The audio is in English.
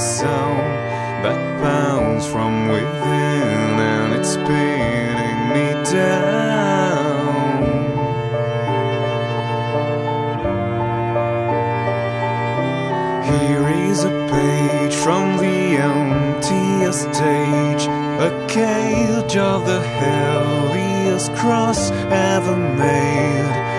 sound that pounds from within, and it's spinning me down. Here is a page from the emptiest stage, a cage of the heaviest cross ever made.